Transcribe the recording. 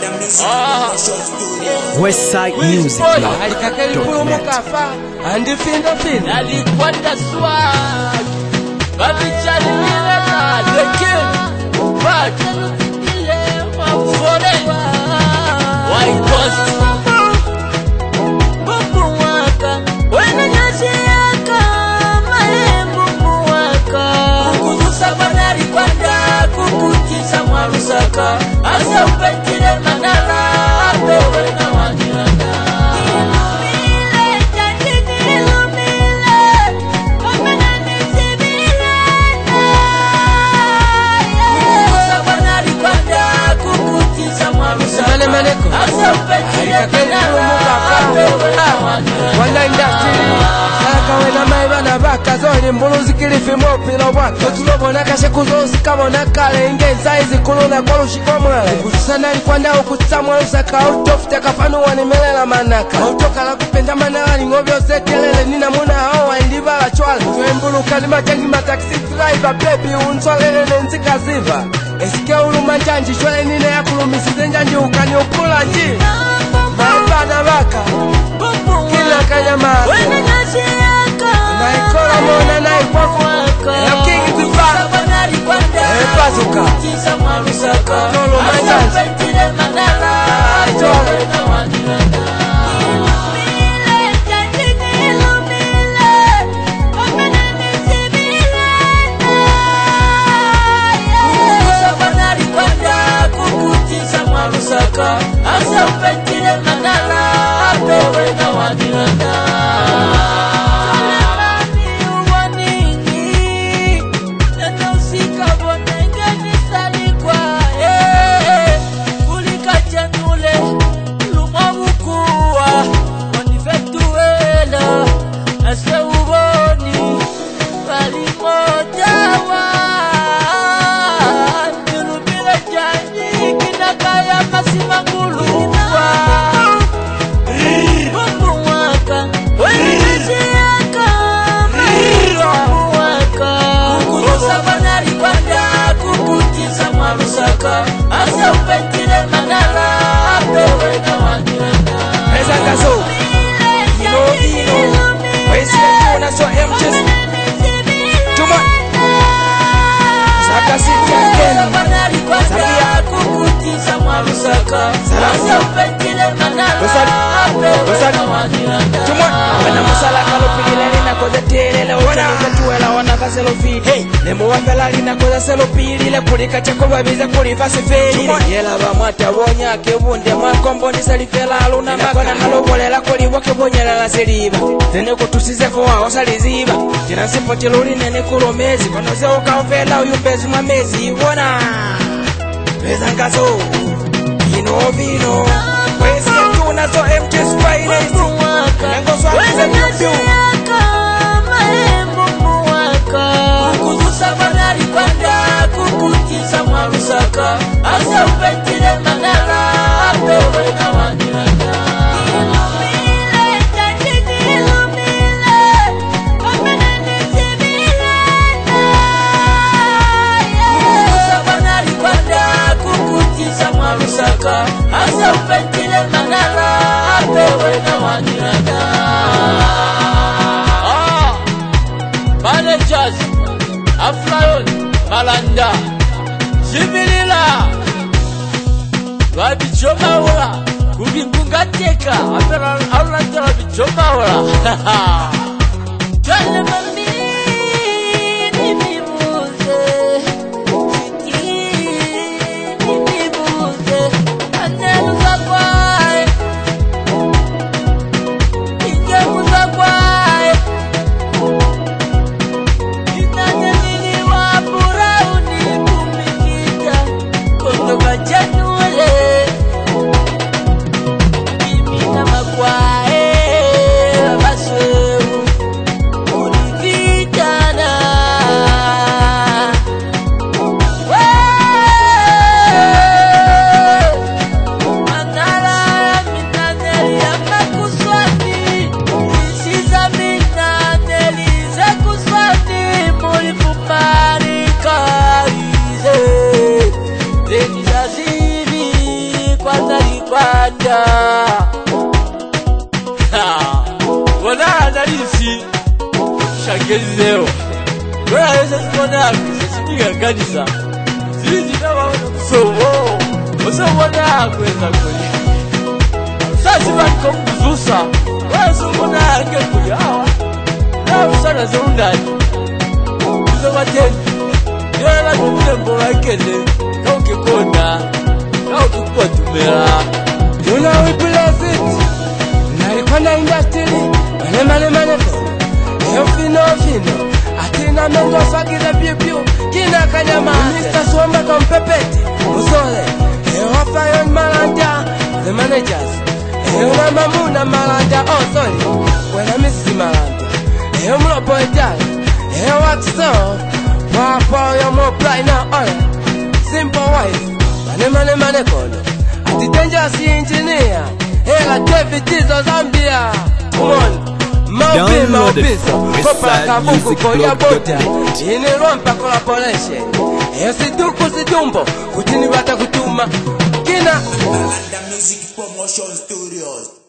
Westside Music Kazori mbuluzi kilifi mopila waka tulobona kashe kuzozi kabona kale ingenza izi kuluna kwa lushikwa mwale kutusana likwanda ukutsamwa usaka autofute kafanu wanimelela manaka autokala kupenda manawali ngobyo zekelele nina muna hawa indibala chwale tuwe mbuluka ni majengi mataxi driver baby untwalele nenzika ziva esike ulumanjanji shwale nine ya kulumisize njanji ukani ukula nji maibana baka kila kanyamasa naikola mona naikwaku nakingi zipa epazuka nolo manjanji kulika chakoba biza kuliva seferi yela bamwata bonya kebunde mwakombo nisalifela aluna makana nalobolela kuliwa kebonyela la seriba tene kutusize ko wao saliziba jina sipoti luri nene kulomezi konoze ukaofela uyumbezi mwamezi ibona pesa ngazo vino kwesi tuna so empty spirits nengo swalize mtu asa upetile manala apewe na waniranda ilumile tajini ilumile wamene nisibilana usabana likwanda kukutiza mwarusaka asa upetile manala apewe na waniranda managers Aflayon Malanda Jibilila Wabichoma wala Kubingunga teka Apera aulanda wabichoma wala Jale mami Nimibuze Chiki Nimibuze Anelu zakwae Ingemu zakwae Inanya nini wapura unikumikita Kondoka januele Mimi na magwae Baswewu malanja wana analisi shagezeho wana yesa sibona sisipiga kanisa zilizi na wana kusowo wana kweza kuli sasa bako kuzusa wana sibona ange kuli hawa na usana zondani kuzo mateni yala kutembo wakele kauke kona kauke kwa tumela Yuna wipilosit Nalikwanda industry Mane fino Atina mendo fagiza piu Kina kanyama Mr. Swamba kompepeti Musole Wafa yon malanja The managers Una mamuna malanja Oh sorry Wena misi malanja Mlopo ejali Waxo Wafa yon moply na oil Simple wife Mane kono Ati dangerous engineer Hela David Dizo Zambia Come on Maupizo Kopa kabuku koya boda Ini rompa collaboration Situumbo Kutini bata kutuma Kina Malanda Music Promotion Studios.